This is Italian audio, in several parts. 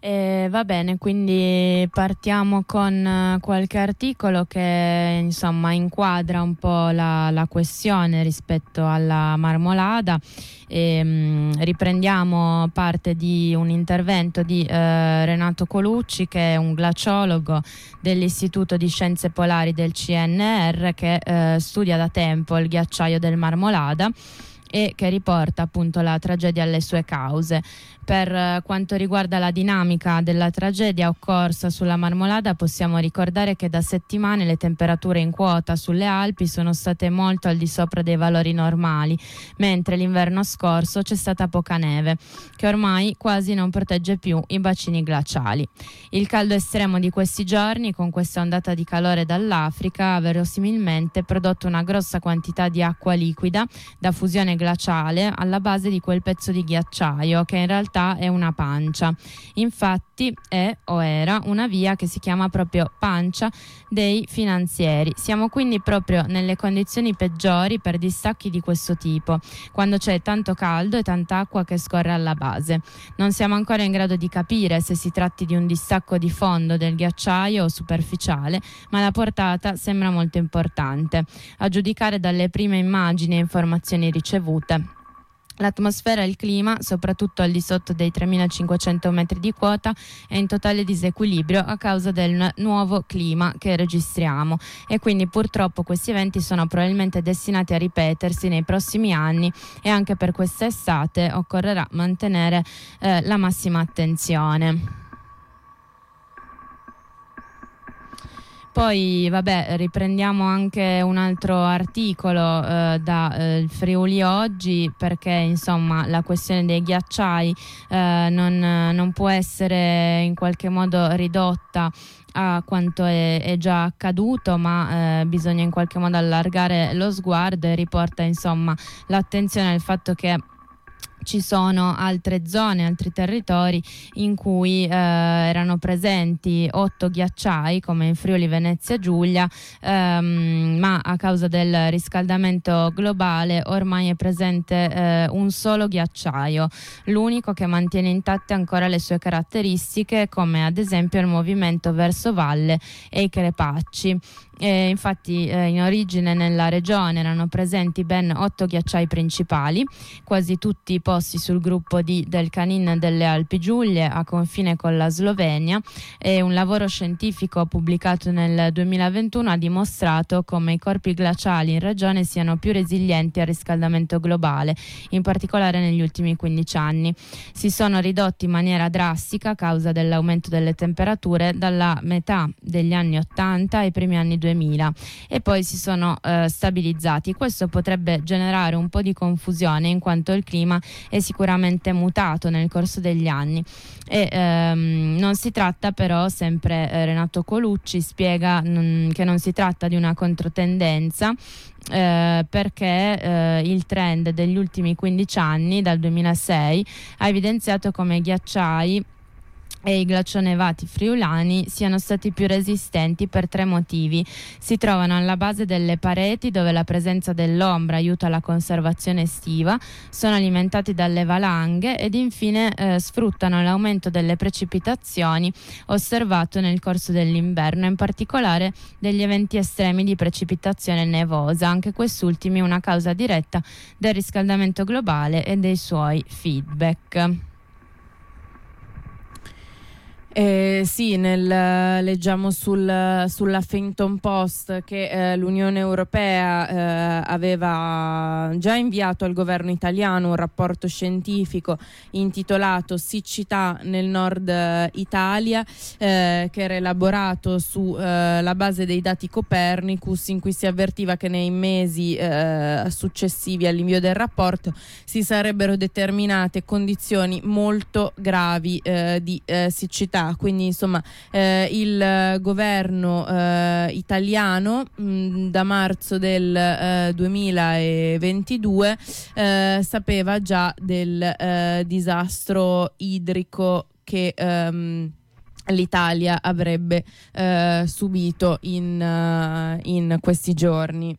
Va bene, quindi partiamo con qualche articolo che insomma inquadra un po' la questione rispetto alla marmolada. Riprendiamo parte di un intervento di Renato Colucci, che è un glaciologo dell'Istituto di Scienze Polari del CNR, che studia da tempo il ghiacciaio del Marmolada e che riporta appunto la tragedia alle sue cause. Per quanto riguarda la dinamica della tragedia occorsa sulla Marmolada, possiamo ricordare che da settimane le temperature in quota sulle Alpi sono state molto al di sopra dei valori normali, mentre l'inverno scorso c'è stata poca neve, che ormai quasi non protegge più i bacini glaciali. Il caldo estremo di questi giorni, con questa ondata di calore dall'Africa, ha verosimilmente prodotto una grossa quantità di acqua liquida da fusione glaciale alla base di quel pezzo di ghiacciaio che in realtà è una pancia. Infatti è o era una via che si chiama proprio pancia dei finanzieri. Siamo quindi proprio nelle condizioni peggiori per distacchi di questo tipo, quando c'è tanto caldo e tanta acqua che scorre alla base. Non siamo ancora in grado di capire se si tratti di un distacco di fondo del ghiacciaio o superficiale, ma la portata sembra molto importante, a giudicare dalle prime immagini e informazioni ricevute. L'atmosfera e il clima, soprattutto al di sotto dei 3.500 metri di quota, è in totale disequilibrio a causa del nuovo clima che registriamo, e quindi purtroppo questi eventi sono probabilmente destinati a ripetersi nei prossimi anni, e anche per quest'estate occorrerà mantenere la massima attenzione. Poi riprendiamo anche un altro articolo da il Friuli Oggi, perché insomma la questione dei ghiacciai non può essere in qualche modo ridotta a quanto è già accaduto, ma bisogna in qualche modo allargare lo sguardo, e riporta insomma l'attenzione al fatto che ci sono altre zone, altri territori in cui erano presenti 8 ghiacciai, come in Friuli Venezia Giulia, ma a causa del riscaldamento globale ormai è presente un solo ghiacciaio, l'unico che mantiene intatte ancora le sue caratteristiche, come ad esempio il movimento verso valle e i crepacci. Infatti in origine nella regione erano presenti ben 8 ghiacciai principali, quasi tutti posti sul gruppo del Canin delle Alpi Giulie, a confine con la Slovenia, e un lavoro scientifico pubblicato nel 2021 ha dimostrato come i corpi glaciali in regione siano più resilienti al riscaldamento globale, in particolare negli ultimi 15 anni. Si sono ridotti in maniera drastica a causa dell'aumento delle temperature dalla metà degli anni 80 ai primi anni 2000, e poi si sono stabilizzati. Questo potrebbe generare un po' di confusione, in quanto il clima è sicuramente mutato nel corso degli anni, e non si tratta però, sempre Renato Colucci spiega che non si tratta di una controtendenza, perché il trend degli ultimi 15 anni, dal 2006, ha evidenziato come i ghiacciai e i glacionevati friulani siano stati più resistenti per 3 motivi. Si trovano alla base delle pareti, dove la presenza dell'ombra aiuta la conservazione estiva, sono alimentati dalle valanghe ed infine sfruttano l'aumento delle precipitazioni osservato nel corso dell'inverno, in particolare degli eventi estremi di precipitazione nevosa, anche quest'ultimi una causa diretta del riscaldamento globale e dei suoi feedback. Sì, leggiamo sulla Huffington Post che l'Unione Europea aveva già inviato al governo italiano un rapporto scientifico intitolato Siccità nel nord Italia, che era elaborato sulla base dei dati Copernicus, in cui si avvertiva che nei mesi successivi all'invio del rapporto si sarebbero determinate condizioni molto gravi di siccità. Quindi insomma il governo italiano da marzo del 2022 sapeva già del disastro idrico che l'Italia avrebbe subito in questi giorni.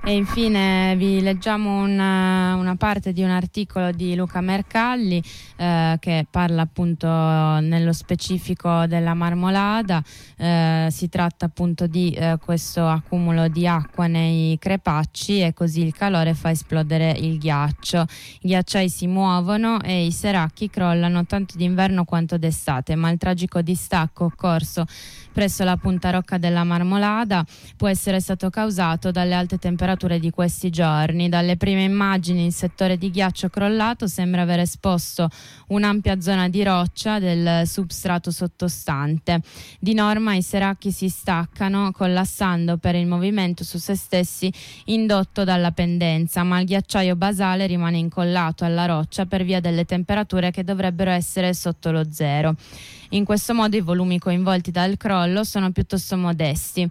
E infine vi leggiamo una parte di un articolo di Luca Mercalli che parla appunto nello specifico della Marmolada. Si tratta appunto di questo accumulo di acqua nei crepacci e così il calore fa esplodere il ghiaccio. I ghiacciai si muovono e i seracchi crollano tanto d'inverno quanto d'estate, ma il tragico distacco occorso presso la punta Rocca della Marmolada può essere stato causato dalle alte temperature di questi giorni. Dalle prime immagini il settore di ghiaccio crollato sembra aver esposto un'ampia zona di roccia del substrato sottostante. Di norma i seracchi si staccano collassando per il movimento su se stessi indotto dalla pendenza, ma il ghiacciaio basale rimane incollato alla roccia per via delle temperature che dovrebbero essere sotto lo zero. In questo modo i volumi coinvolti dal crollo sono piuttosto modesti,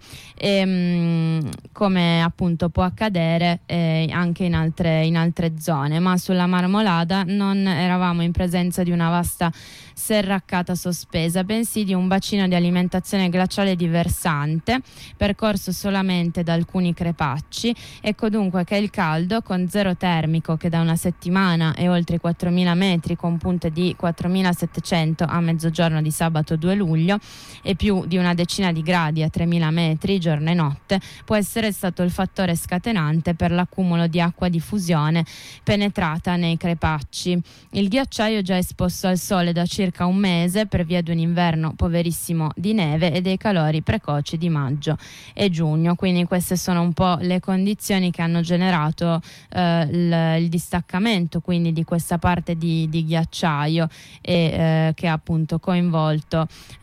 come appunto può accadere anche in altre zone, ma sulla Marmolada non eravamo in presenza di una vasta serraccata sospesa, bensì di un bacino di alimentazione glaciale diversante, percorso solamente da alcuni crepacci. Ecco dunque che il caldo, con zero termico che da una settimana e oltre i 4.000 metri con punte di 4.700 a mezzogiorno di sabato 2 luglio e più di una decina di gradi a 3.000 metri giorno e notte, può essere stato il fattore scatenante per l'accumulo di acqua di fusione penetrata nei crepacci. Il ghiacciaio già esposto al sole da circa un mese per via di un inverno poverissimo di neve e dei calori precoci di maggio e giugno, quindi queste sono un po' le condizioni che hanno generato il distaccamento quindi di questa parte di ghiacciaio e che ha appunto coinvolto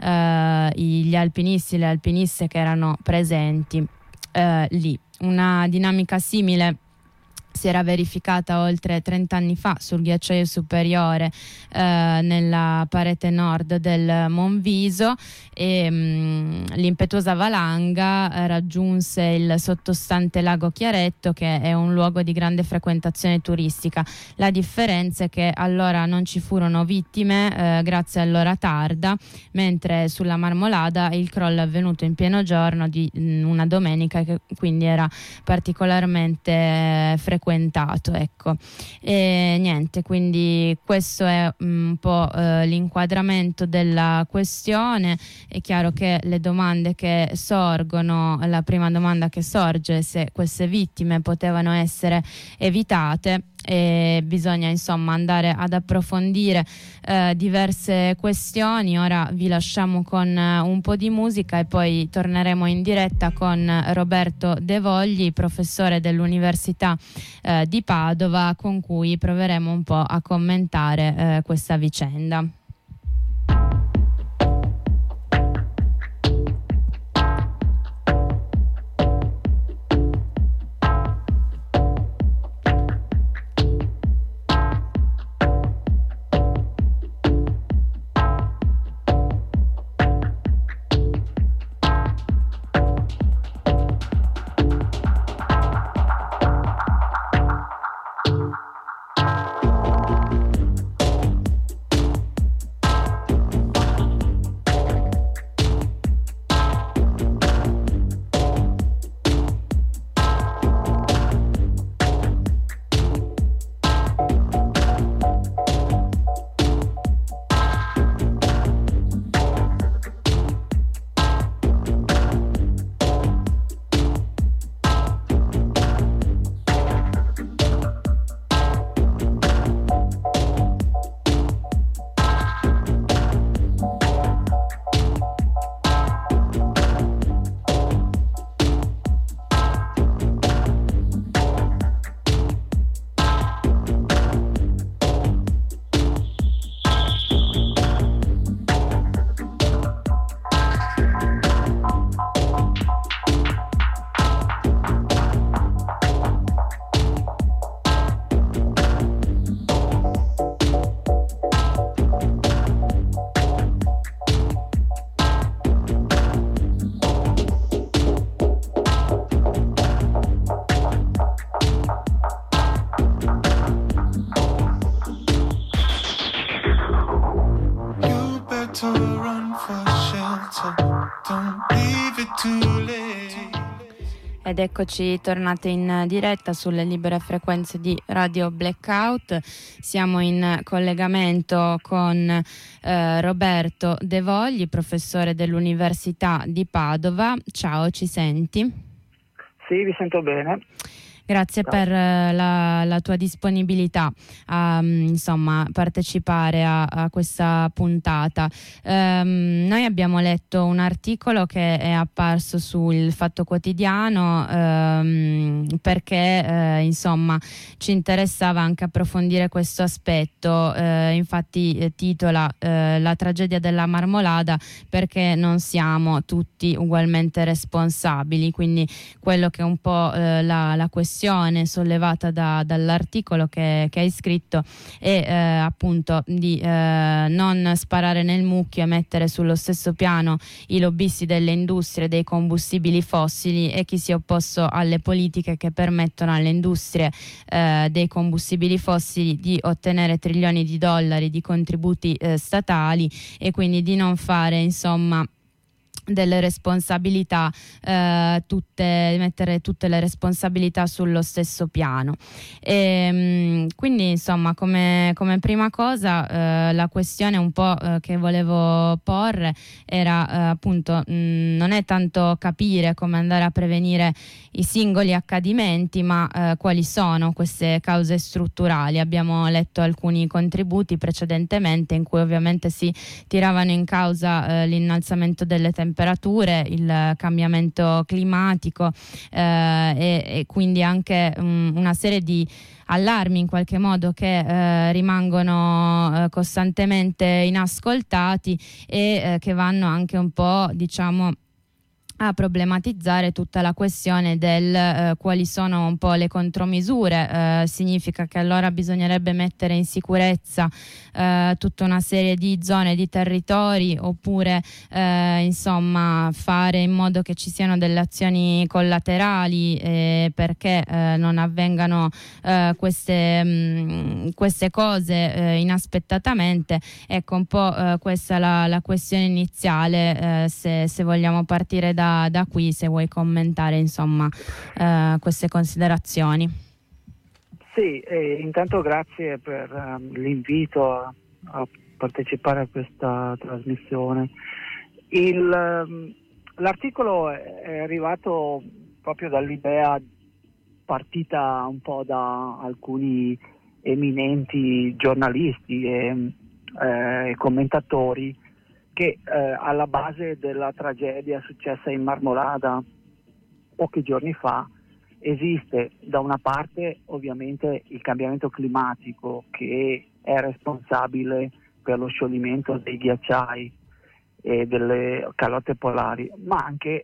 gli alpinisti e le alpiniste che erano presenti lì. Una dinamica simile si era verificata oltre 30 anni fa sul ghiacciaio superiore nella parete nord del Monviso e l'impetuosa valanga raggiunse il sottostante lago Chiaretto, che è un luogo di grande frequentazione turistica. La differenza è che allora non ci furono vittime grazie all'ora tarda, mentre sulla Marmolada il crollo è avvenuto in pieno giorno di una domenica, che quindi era particolarmente frequentato, ecco. E niente, quindi questo è un po' l'inquadramento della questione. È chiaro che le domande che sorgono, la prima domanda che sorge è se queste vittime potevano essere evitate, e bisogna insomma andare ad approfondire diverse questioni. Ora vi lasciamo con un po' di musica e poi torneremo in diretta con Roberto De Vogli, professore dell'Università di Padova, con cui proveremo un po' a commentare questa vicenda. Ed eccoci tornate in diretta sulle libere frequenze di Radio Blackout. Siamo in collegamento con Roberto De Vogli, professore dell'Università di Padova. Ciao, ci senti? Sì, vi sento bene. Grazie per la tua disponibilità a partecipare a questa puntata. Noi abbiamo letto un articolo che è apparso sul Fatto Quotidiano perché ci interessava anche approfondire questo aspetto. Infatti titola La tragedia della Marmolada, perché non siamo tutti ugualmente responsabili, quindi quello che è un po' la questione sollevata dall'articolo che hai scritto è appunto di non sparare nel mucchio e mettere sullo stesso piano i lobbisti delle industrie dei combustibili fossili e chi si è opposto alle politiche che permettono alle industrie dei combustibili fossili di ottenere trilioni di dollari di contributi statali, e quindi di non fare delle responsabilità, mettere tutte le responsabilità sullo stesso piano. Quindi come prima cosa la questione un po' che volevo porre era appunto non è tanto capire come andare a prevenire i singoli accadimenti, ma quali sono queste cause strutturali. Abbiamo letto alcuni contributi precedentemente in cui ovviamente si tiravano in causa l'innalzamento delle temperature, il cambiamento climatico e quindi anche una serie di allarmi in qualche modo che rimangono costantemente inascoltati e che vanno anche un po' a problematizzare tutta la questione del quali sono un po' le contromisure. Significa che allora bisognerebbe mettere in sicurezza tutta una serie di zone, di territori, oppure fare in modo che ci siano delle azioni collaterali perché non avvengano queste cose inaspettate. Ecco, un po' questa è la questione iniziale, se vogliamo partire da qui, se vuoi commentare queste considerazioni. Sì, intanto grazie per l'invito a partecipare a questa trasmissione. L'articolo è arrivato proprio dall'idea partita un po' da alcuni eminenti giornalisti e commentatori che alla base della tragedia successa in Marmolada pochi giorni fa esiste da una parte ovviamente il cambiamento climatico, che è responsabile per lo scioglimento dei ghiacciai e delle calotte polari, ma anche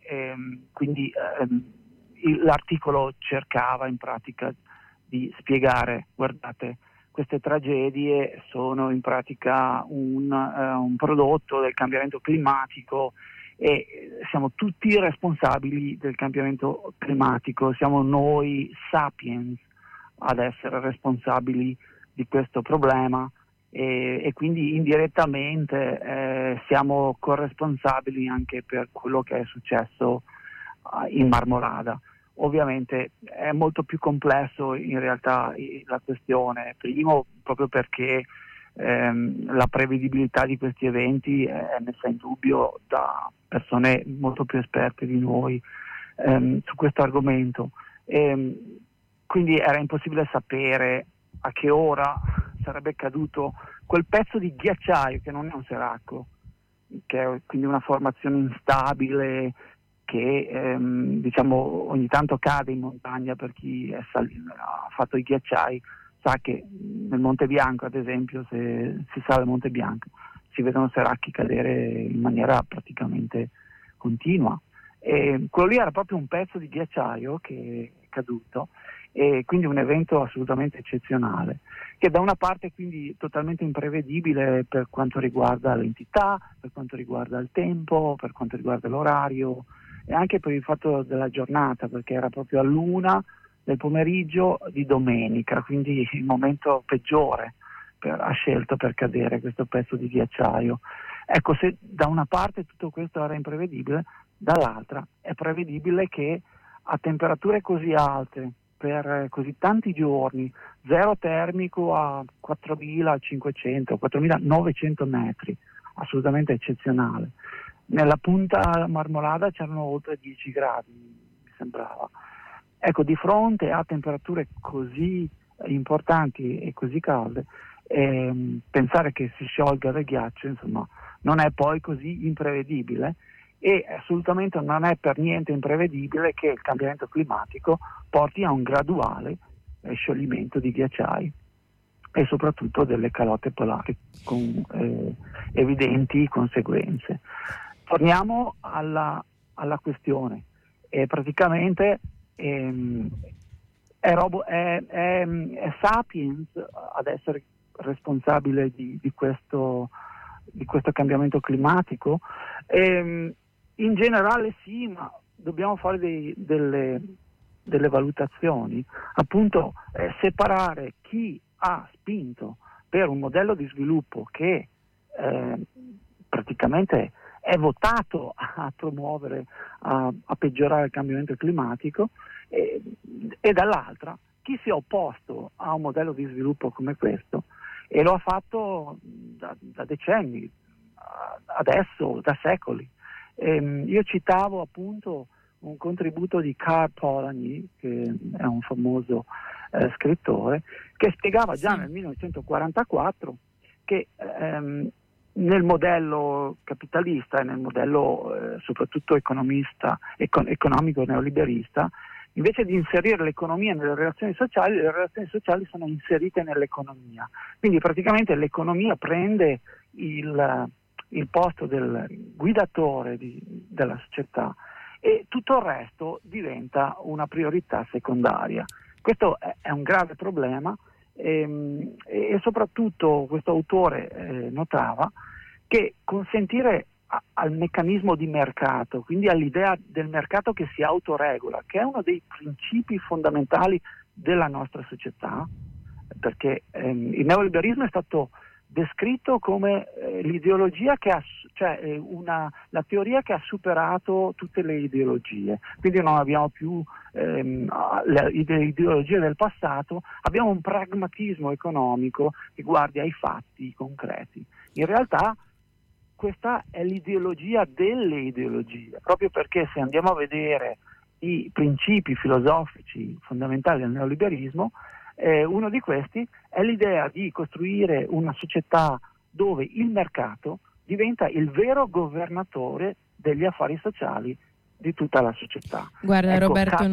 l'articolo cercava in pratica di spiegare: guardate, queste tragedie sono in pratica un prodotto del cambiamento climatico e siamo tutti responsabili del cambiamento climatico, siamo noi sapiens ad essere responsabili di questo problema e quindi indirettamente siamo corresponsabili anche per quello che è successo in Marmolada. Ovviamente è molto più complesso in realtà la questione, primo proprio perché la prevedibilità di questi eventi è messa in dubbio da persone molto più esperte di noi su questo argomento, quindi era impossibile sapere a che ora sarebbe caduto quel pezzo di ghiacciaio, che non è un seracco, che è quindi una formazione instabile che ogni tanto cade in montagna. Per chi ha fatto i ghiacciai sa che nel Monte Bianco, ad esempio, se si sale il Monte Bianco si vedono seracchi cadere in maniera praticamente continua, e quello lì era proprio un pezzo di ghiacciaio che è caduto, e quindi un evento assolutamente eccezionale, che da una parte quindi totalmente imprevedibile per quanto riguarda l'entità, per quanto riguarda il tempo, per quanto riguarda l'orario e anche per il fatto della giornata, perché era proprio all'1 del pomeriggio di domenica, quindi il momento peggiore ha scelto per cadere questo pezzo di ghiacciaio. Ecco, se da una parte tutto questo era imprevedibile, dall'altra è prevedibile che a temperature così alte per così tanti giorni, zero termico a 4.500, 4.900 metri, assolutamente eccezionale. Nella punta Marmolada c'erano oltre 10 gradi, mi sembrava. Ecco, di fronte a temperature così importanti e così calde, pensare che si sciolga del ghiaccio, insomma, non è poi così imprevedibile, e assolutamente non è per niente imprevedibile che il cambiamento climatico porti a un graduale scioglimento di ghiacciai e soprattutto delle calotte polari con evidenti conseguenze. Torniamo alla questione. Praticamente è Sapiens ad essere responsabile di questo cambiamento climatico. In generale sì, ma dobbiamo fare delle valutazioni, appunto separare chi ha spinto per un modello di sviluppo che praticamente è votato a promuovere, a peggiorare il cambiamento climatico, e dall'altra chi si è opposto a un modello di sviluppo come questo e lo ha fatto da decenni, adesso da secoli. Io citavo appunto un contributo di Karl Polanyi, che è un famoso scrittore, che spiegava già nel 1944 che nel modello capitalista e nel modello soprattutto economico neoliberista, invece di inserire l'economia nelle relazioni sociali, le relazioni sociali sono inserite nell'economia. Quindi praticamente l'economia prende il posto del guidatore della società e tutto il resto diventa una priorità secondaria. Questo è un grave problema, e soprattutto questo autore notava che consentire al meccanismo di mercato, quindi all'idea del mercato che si autoregola, che è uno dei principi fondamentali della nostra società, perché il neoliberismo è stato descritto come l'ideologia che la teoria che ha superato tutte le ideologie, quindi non abbiamo più le ideologie del passato, abbiamo un pragmatismo economico che guarda ai fatti concreti. In realtà questa è l'ideologia delle ideologie, proprio perché se andiamo a vedere i principi filosofici fondamentali del neoliberismo, uno di questi è l'idea di costruire una società dove il mercato diventa il vero governatore degli affari sociali di tutta la società. Guarda, ecco, Roberto,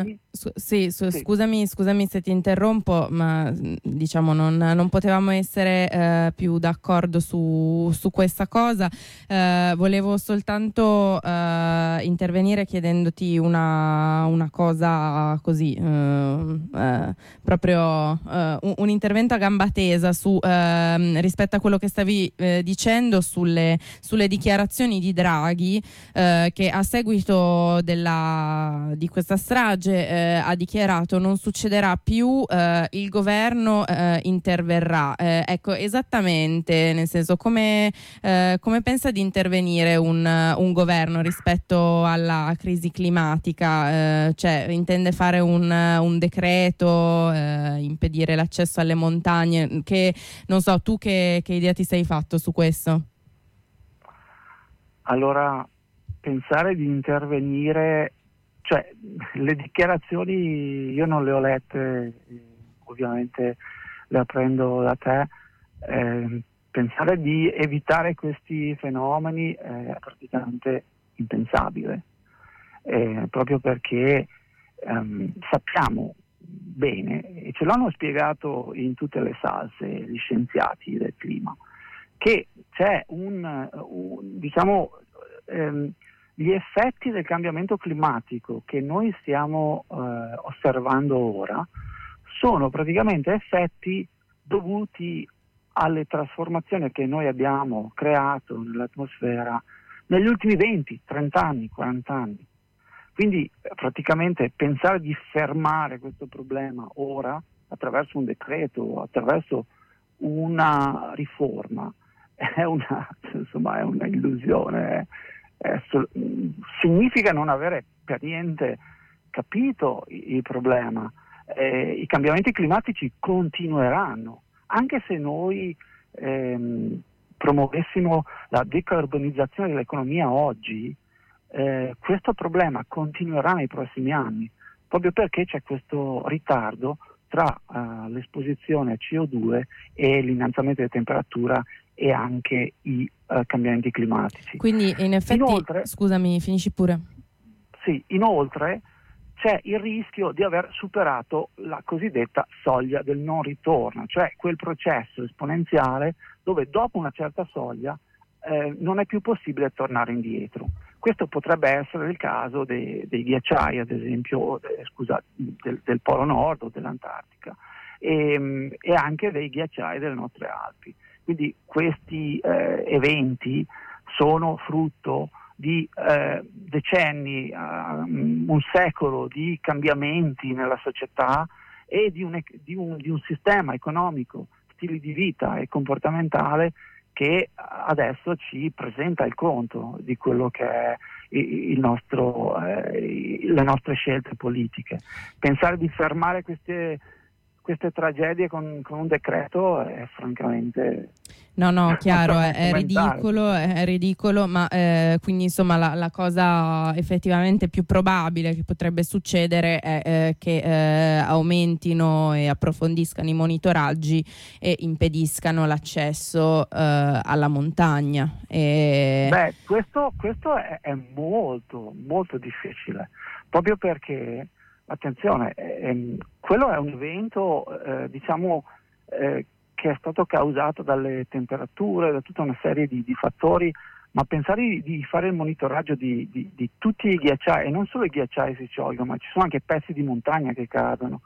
scusami se ti interrompo, ma diciamo non potevamo essere più d'accordo su questa cosa. Volevo soltanto intervenire chiedendoti una cosa così, proprio un intervento a gamba tesa rispetto a quello che stavi dicendo sulle dichiarazioni di Draghi, che a seguito di questa strage ha dichiarato: non succederà più, il governo interverrà. Ecco, esattamente, nel senso, come pensa di intervenire un governo rispetto alla crisi climatica? Cioè, intende fare un decreto, impedire l'accesso alle montagne? Che non so, tu che idea ti sei fatto su questo? Allora, pensare di intervenire, cioè le dichiarazioni io non le ho lette, ovviamente le apprendo da te, pensare di evitare questi fenomeni è praticamente impensabile, proprio perché sappiamo bene, e ce l'hanno spiegato in tutte le salse gli scienziati del clima, che c'è diciamo gli effetti del cambiamento climatico che noi stiamo osservando ora sono praticamente effetti dovuti alle trasformazioni che noi abbiamo creato nell'atmosfera negli ultimi 20, 30 anni, 40 anni. Quindi praticamente pensare di fermare questo problema ora attraverso un decreto, attraverso una riforma, è una illusione. Significa non avere per niente capito il problema. I cambiamenti climatici continueranno, anche se noi promuovessimo la decarbonizzazione dell'economia oggi, questo problema continuerà nei prossimi anni, proprio perché c'è questo ritardo tra l'esposizione a CO2 e l'innalzamento della temperatura e anche i cambiamenti climatici. Quindi in effetti, inoltre, scusami, finisci pure. Sì, inoltre c'è il rischio di aver superato la cosiddetta soglia del non ritorno, cioè quel processo esponenziale dove dopo una certa soglia non è più possibile tornare indietro. Questo potrebbe essere il caso dei ghiacciai, ad esempio, del Polo Nord o dell'Antartica e anche dei ghiacciai delle nostre Alpi. Quindi questi eventi sono frutto di decenni, un secolo di cambiamenti nella società e di un sistema economico, stili di vita e comportamentale che adesso ci presenta il conto di quello che è le nostre scelte politiche. Pensare di fermare queste tragedie con un decreto è francamente... No, chiaro, è ridicolo, ma quindi insomma la cosa effettivamente più probabile che potrebbe succedere è che aumentino e approfondiscano i monitoraggi e impediscano l'accesso alla montagna. Questo è molto, molto difficile, proprio perché, attenzione, quello è un evento, che è stato causato dalle temperature, da tutta una serie di fattori, ma pensare di fare il monitoraggio di tutti i ghiacciai, e non solo i ghiacciai si sciolgono, ma ci sono anche pezzi di montagna che cadono,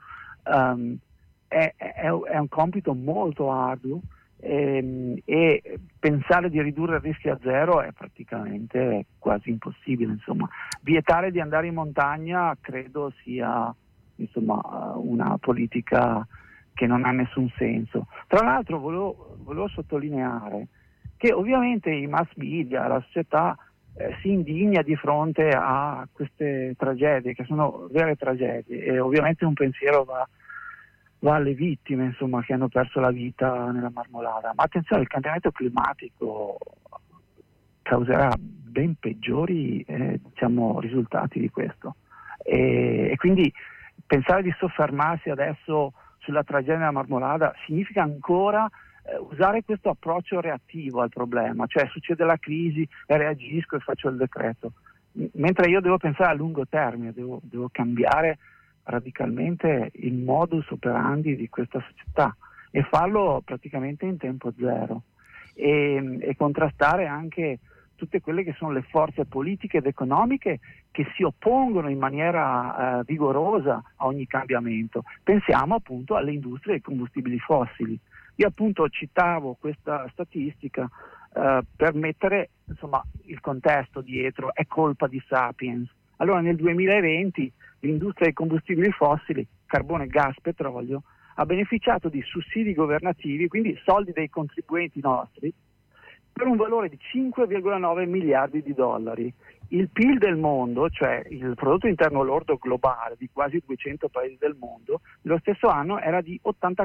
è un compito molto arduo, e pensare di ridurre il rischio a zero è praticamente quasi impossibile. Insomma, vietare di andare in montagna credo sia una politica che non ha nessun senso. Tra l'altro volevo sottolineare che ovviamente i mass media, la società si indigna di fronte a queste tragedie, che sono vere tragedie, e ovviamente un pensiero va alle vittime, insomma, che hanno perso la vita nella Marmolada. Ma attenzione, il cambiamento climatico causerà ben peggiori risultati di questo. E quindi pensare di soffermarsi adesso sulla tragedia della Marmolada significa ancora usare questo approccio reattivo al problema, cioè succede la crisi e reagisco e faccio il decreto, mentre io devo pensare a lungo termine, devo cambiare radicalmente il modus operandi di questa società e farlo praticamente in tempo zero e contrastare anche tutte quelle che sono le forze politiche ed economiche che si oppongono in maniera vigorosa a ogni cambiamento. Pensiamo appunto alle industrie dei combustibili fossili. Io appunto citavo questa statistica per mettere il contesto dietro, è colpa di Sapiens. Allora nel 2020 l'industria dei combustibili fossili, carbone, gas, petrolio, ha beneficiato di sussidi governativi, quindi soldi dei contribuenti nostri, per un valore di 5,9 miliardi di dollari. Il PIL del mondo, cioè il prodotto interno lordo globale di quasi 200 paesi del mondo, nello stesso anno era di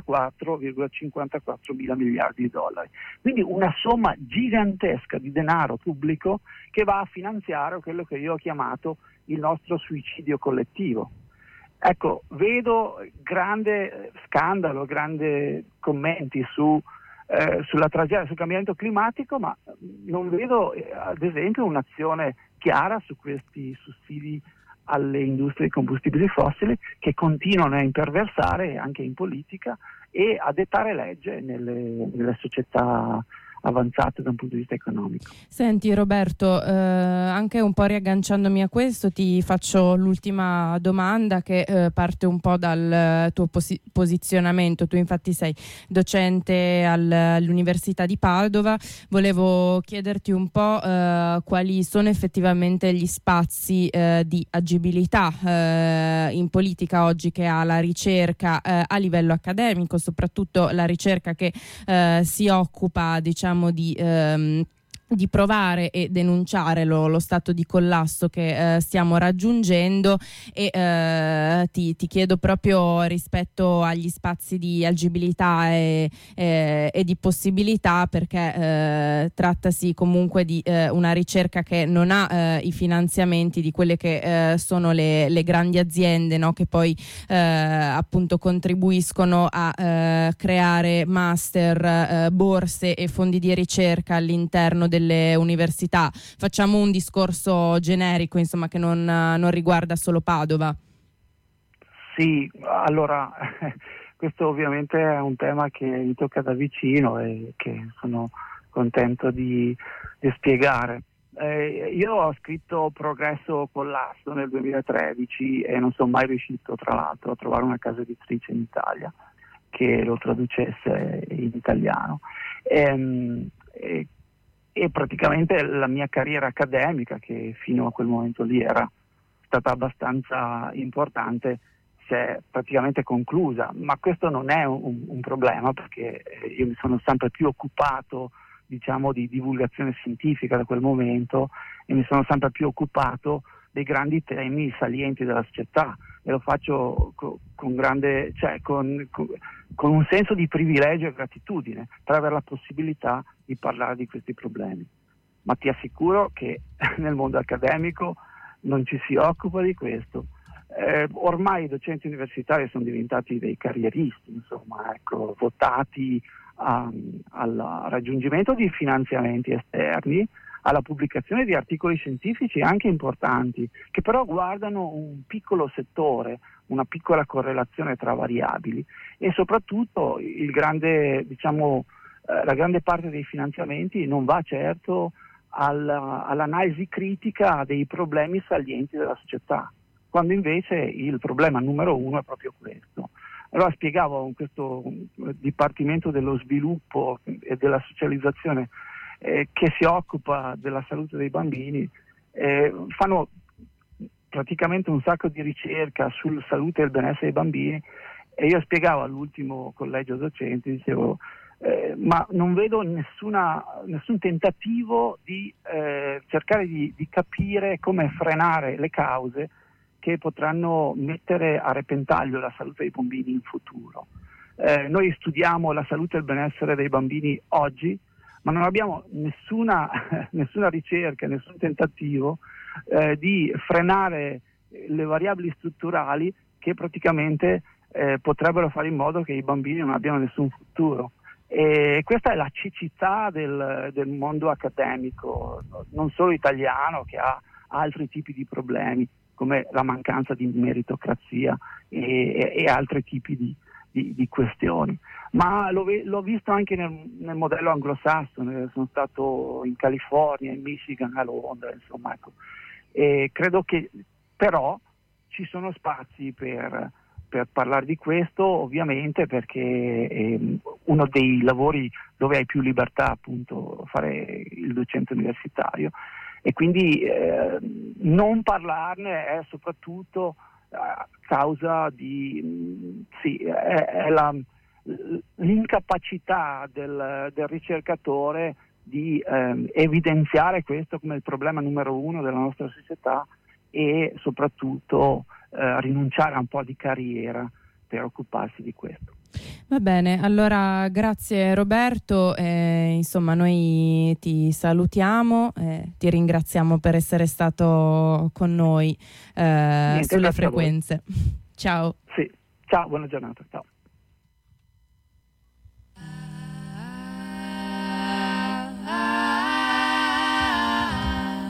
84,54 mila miliardi di dollari. Quindi una somma gigantesca di denaro pubblico che va a finanziare quello che io ho chiamato il nostro suicidio collettivo. Ecco, vedo grande scandalo, grandi commenti sulla tragedia, sul cambiamento climatico, ma non vedo ad esempio un'azione chiara su questi sussidi alle industrie di combustibili fossili che continuano a imperversare anche in politica e a dettare legge nelle società avanzate da un punto di vista economico. Senti Roberto, anche un po' riagganciandomi a questo ti faccio l'ultima domanda che parte un po' dal tuo posizionamento. Tu infatti sei docente all'Università di Padova, volevo chiederti un po' quali sono effettivamente gli spazi di agibilità in politica oggi che ha la ricerca a livello accademico, soprattutto la ricerca che si occupa di di provare e denunciare lo stato di collasso che stiamo raggiungendo, e ti chiedo proprio rispetto agli spazi di agibilità e di possibilità, perché trattasi comunque di una ricerca che non ha i finanziamenti di quelle che sono le grandi aziende, no? Che poi appunto contribuiscono a creare master, borse e fondi di ricerca all'interno delle università. Facciamo un discorso generico, insomma, che non riguarda solo Padova. Sì, allora questo ovviamente è un tema che mi tocca da vicino e che sono contento di spiegare. Io ho scritto Progresso Collasso nel 2013 e non sono mai riuscito, tra l'altro, a trovare una casa editrice in Italia che lo traducesse in italiano. E praticamente la mia carriera accademica, che fino a quel momento lì era stata abbastanza importante, si è praticamente conclusa, ma questo non è un problema, perché io mi sono sempre più occupato, diciamo, di divulgazione scientifica da quel momento, e mi sono sempre più occupato dei grandi temi salienti della società, e lo faccio con grande, cioè con un senso di privilegio e gratitudine per avere la possibilità di parlare di questi problemi. Ma ti assicuro che nel mondo accademico non ci si occupa di questo. Ormai i docenti universitari sono diventati dei carrieristi, insomma, ecco, votati al raggiungimento di finanziamenti esterni, alla pubblicazione di articoli scientifici anche importanti, che però guardano un piccolo settore, una piccola correlazione tra variabili, e soprattutto la grande parte dei finanziamenti non va certo all'analisi critica dei problemi salienti della società, quando invece il problema numero uno è proprio questo. Allora spiegavo in questo Dipartimento dello Sviluppo e della Socializzazione che si occupa della salute dei bambini, fanno praticamente un sacco di ricerca sulla salute e il benessere dei bambini, e io spiegavo all'ultimo collegio docenti, dicevo ma non vedo nessun tentativo di cercare di capire come frenare le cause che potranno mettere a repentaglio la salute dei bambini in futuro. Noi studiamo la salute e il benessere dei bambini oggi, ma non abbiamo nessuna ricerca, nessun tentativo di frenare le variabili strutturali che praticamente potrebbero fare in modo che i bambini non abbiano nessun futuro. E questa è la cecità del mondo accademico, non solo italiano, che ha altri tipi di problemi, come la mancanza di meritocrazia e altri tipi di questioni. Ma l'ho visto anche nel modello anglosassone. Sono stato in California, in Michigan, a Londra, insomma, ecco. E credo che però ci sono spazi per parlare di questo, ovviamente, perché è uno dei lavori dove hai più libertà, appunto, fare il docente universitario, e quindi non parlarne è soprattutto causa di l'incapacità del ricercatore di evidenziare questo come il problema numero uno della nostra società, e soprattutto rinunciare a un po' di carriera per occuparsi di questo. Va bene, allora grazie Roberto, insomma noi ti salutiamo, ti ringraziamo per essere stato con noi sulle frequenze. Ciao. Sì, ciao, buona giornata, ciao.